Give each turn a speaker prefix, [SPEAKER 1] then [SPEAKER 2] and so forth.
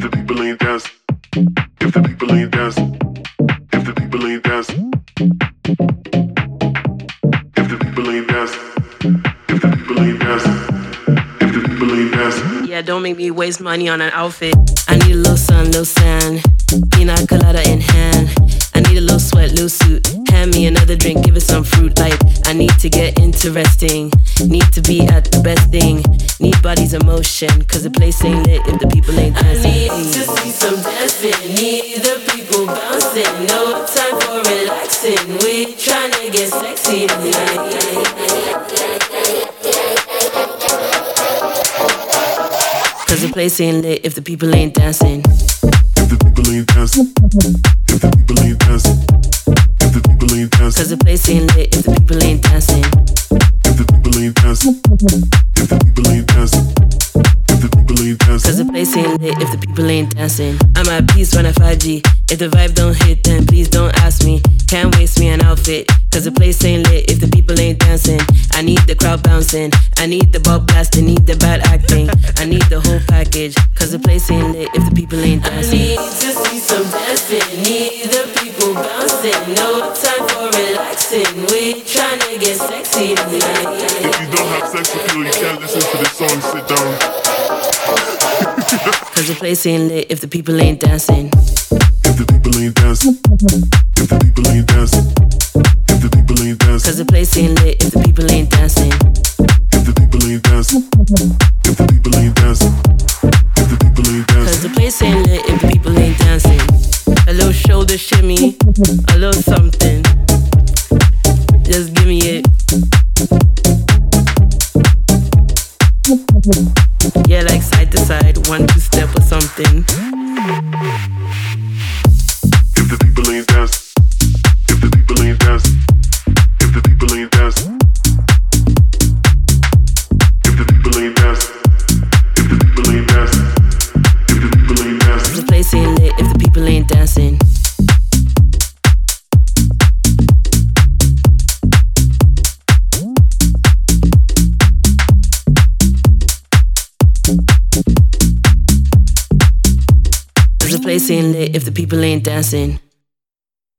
[SPEAKER 1] the people ain't dancing, if the people ain't dancing, if the people ain't dancing, if the people ain't dancing, if the people ain't dancing, if the people ain't dancing.
[SPEAKER 2] Yeah, don't make me waste money on an outfit. I need a little sun, little sand, pina colada in hand. I need a little sweat, little suit. Hand me another drink, give it some fruit. Like, I need to get interesting. Need to be at the best thing. Need bodies in motion, cause the place ain't lit if the people ain't dancing. I need to see some dancing. Need the people bouncing. No time for relaxing. We tryna get sexy tonight. Cause the place ain't lit if the people ain't dancing.
[SPEAKER 1] If the people ain't dancing, if the people ain't dancing, if the people ain't dancing.
[SPEAKER 2] Cause the place ain't lit if the people ain't dancing.
[SPEAKER 1] If the people ain't dancing, if the people ain't dancing, if the people ain't dancing.
[SPEAKER 2] Cause the place ain't lit if the people ain't dancing. I'm at peace when I 5G. If the vibe don't hit, then please don't ask me. Can't waste me an outfit. Cause the place ain't lit if the people ain't dancing. I need the crowd bouncing. I need the ball blasting. Need the bad acting. I need the whole package. Cause the place ain't lit if the people ain't dancing. I need to see some dancing. Need the people bouncing. No time for relaxing. We tryna get sexy tonight.
[SPEAKER 1] If you don't have sex appeal, you can't listen to this song. Sit down.
[SPEAKER 2] Cause the place ain't lit if the people ain't dancing.
[SPEAKER 1] If the people ain't dancing, if the people ain't dancing, if the people ain't dancing.
[SPEAKER 2] Cause the place ain't lit if the people ain't dancing.
[SPEAKER 1] If the people ain't dancing, if the people ain't dancing, if the people ain't dancing.
[SPEAKER 2] Cause the place ain't lit if the people ain't dancing. A little shoulder shimmy, a little something. Just give me it. Yeah, like side to side, 1-2 step or something.
[SPEAKER 1] If the people ain't dancing, if the people ain't dancing, if the people ain't dancing, if the people ain't dancing, if the people ain't dancing, if the people ain't dancing.
[SPEAKER 2] The place ain't lit if the people ain't dancing. The place ain't lit if the people ain't dancing.